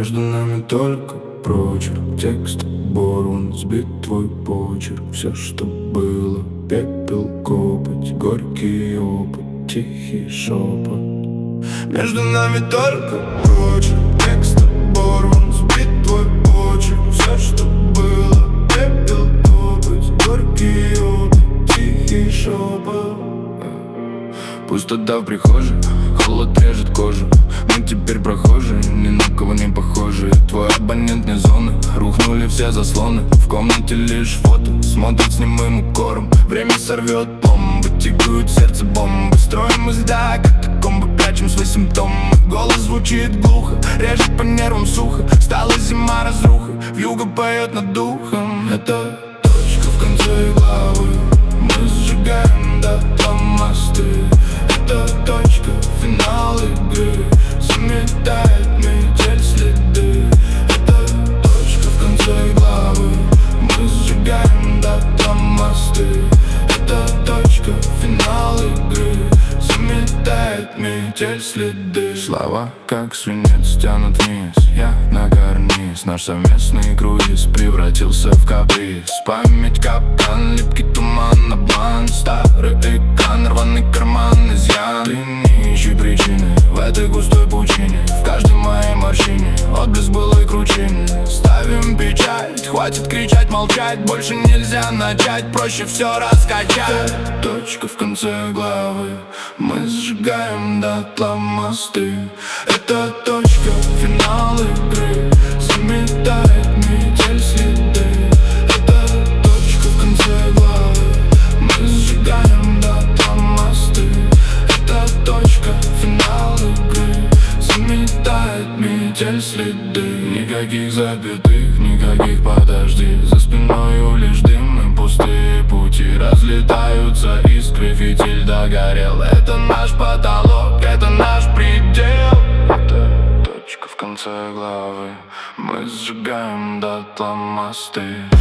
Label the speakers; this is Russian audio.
Speaker 1: Между нами только прочерк, текст оборван, сбит твой почерк. Все, что было, пепел, копоть, горький опыт, тихий шепот. Между нами только прочерк, текст оборван, сбит твой почерк. Все, что было, пепел, копоть, горький опыт, тихий шепот. Пустота в прихожей, холод режет кожу. Мы теперь прохожие, ни на кого не похожи. Твой абонент не зоны, рухнули все заслоны. В комнате лишь фото, смотрит с немым укором. Время сорвет пломбы, тикают сердце бомбы. Строим из льда, катакомбы, прячем свои симптомы. Голос звучит глухо, режет по нервам сухо. Стала зима разруха, вьюга поет над духом. Это точка в конце главы, мы сжигаем дотла мосты. Это точка, финал игры, заметает метель следы. Это точка в конце главы, мы сжигаем дотла мосты. Это точка, финал игры, заметает метель следы. Слова, как свинец, тянут вниз, я на карниз. Наш совместный круиз превратился в каприз. Память капкан, липкий туман, обман. Старый экран, рваный карман, изъян. Ты не ищи причины в этой густой пучине. В каждой моей морщине отблеск былой кручины. Ставим печать, хватит кричать, молчать. Больше нельзя начать, проще все раскачать. Точка в конце главы, мы сжигаем дотла мосты. Это точка, финал игры, заметает метель следы. Это точка в конце главы, мы сжигаем дотла мосты. Это точка, финал игры, заметает метель следы. Никаких запятых, никаких подожди. За спиной лишь дым и пустые пути. Разлетаются искры, фитиль догорел. Это наш потолок, это наш предел. Это точка в конце главы, мы сжигаем дотла мосты.